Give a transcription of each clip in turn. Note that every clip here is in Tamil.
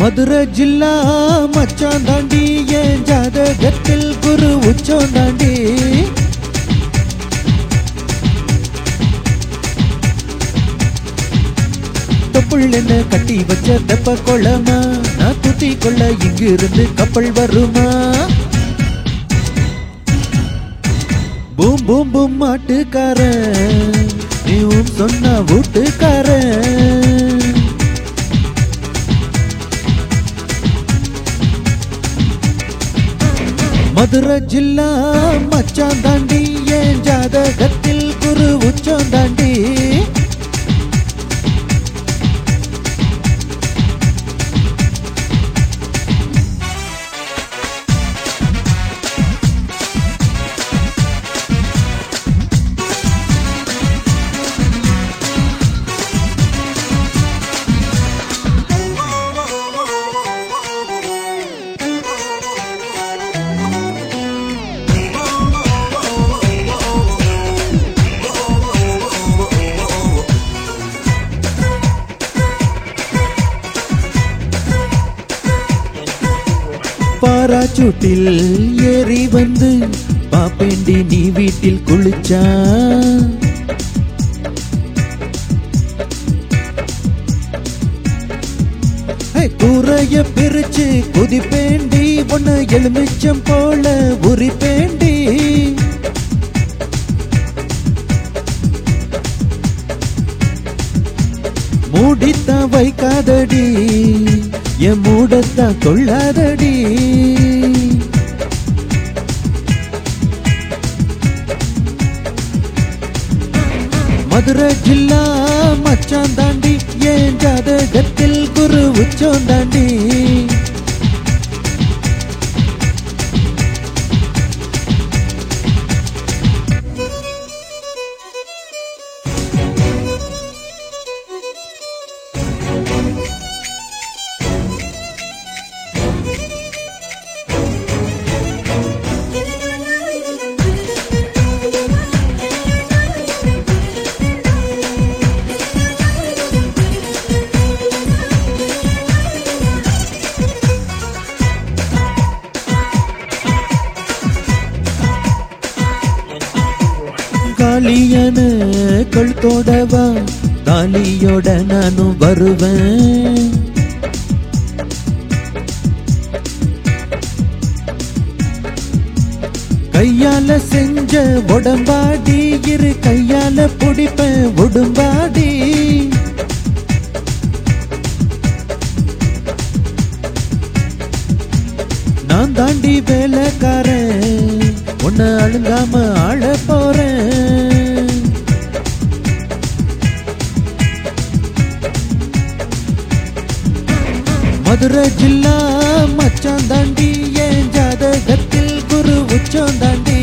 மதுரை ஜில்லா மச்சான் தாண்டி என் ஜாதகத்தில் குரு உச்சம் தாண்டி தொப்புள் என்ன கட்டி வச்ச தெப்ப கொள்ளமா நான் தூத்தி கொள்ள இங்கிருந்து கப்பல் வருமா பூம் பூம் பூம் மாட்டுக்காரன் நீவும் சொன்ன வீட்டுக்காரன் மதுரை ஜில்லா மச்சான் தாண்டி என் ஜாதகத்தில் குரு உச்சம் தாண்டி பாராச்சூட்டில் ஏறி வந்து பாப்பேண்டி நீ வீட்டில் குளிச்சா கூரைய பிரிச்சு குதிப்பேண்டி ஒன்னு எலுமிச்சம் போல உரிப்பேண்டி மூடித்தான் வைக்காதடி என் மூடத்தான் கொள்ளாதடி மதுரை ஜில்லா மச்சான் தாண்டி என் ஜாதகத்தில் குரு உச்சம் தாண்டி காலியான கழுத்தோடவா தாலியோட நானும் வருவேன் கையால செஞ்ச உடம்பாடி இரு கையால பிடிப்பேன் உடும்பாடி நான் தாண்டி வேலைக்காரன் உன்னை அழுங்காம ஆள போறேன் மதுரை ஜில்லா மச்சான் தாண்டி என் ஜாதகத்தில் குரு உச்சம் தாண்டி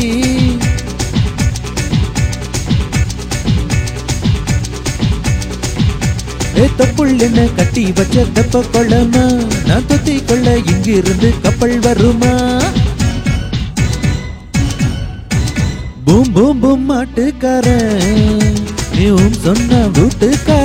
தொப்புள் என்ன கட்டி வச்ச தெப்ப கொள்ளமா நான் தொத்தி கொள்ள இங்கிருந்து கப்பல் வருமா பூம் பூம் பூம் மாட்டுக்காரன் நீவும் சொன்ன வீட்டுக்காரன்